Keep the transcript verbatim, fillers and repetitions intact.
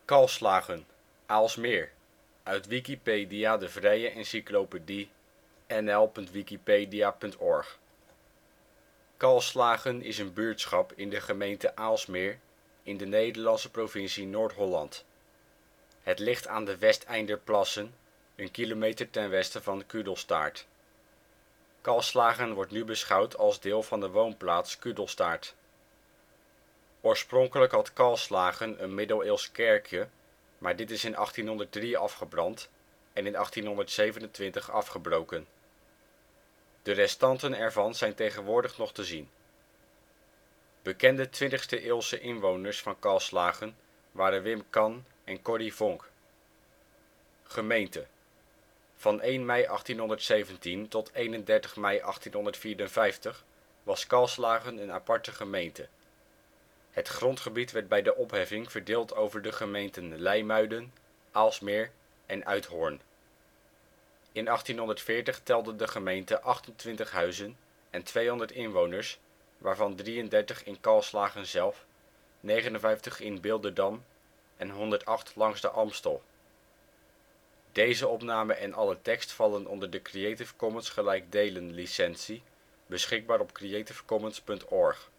Kalslagen, Aalsmeer, uit Wikipedia, de vrije encyclopedie. N L punt wikipedia punt org. Kalslagen is een buurtschap in de gemeente Aalsmeer, in de Nederlandse provincie Noord-Holland. Het ligt aan de Westeinderplassen, een kilometer ten westen van Kudelstaart. Kalslagen wordt nu beschouwd als deel van de woonplaats Kudelstaart. Oorspronkelijk had Kalslagen een middeleeuws kerkje, maar dit is in achttienhonderddrie afgebrand en in achttienhonderdzevenentwintig afgebroken. De restanten ervan zijn tegenwoordig nog te zien. Bekende twintigste-eeuwse inwoners van Kalslagen waren Wim Kan en Corrie Vonk. Gemeente. Van één mei achttienhonderdzeventien tot eenendertig mei achttienhonderdvierenvijftig was Kalslagen een aparte gemeente. Het grondgebied werd bij de opheffing verdeeld over de gemeenten Leimuiden, Aalsmeer en Uithoorn. In achttienhonderdveertig telde de gemeente achtentwintig huizen en tweehonderd inwoners, waarvan drieëndertig in Kalslagen zelf, negenenvijftig in Bilderdam en honderdacht langs de Amstel. Deze opname en alle tekst vallen onder de Creative Commons gelijkdelen licentie, beschikbaar op creativecommons punt org.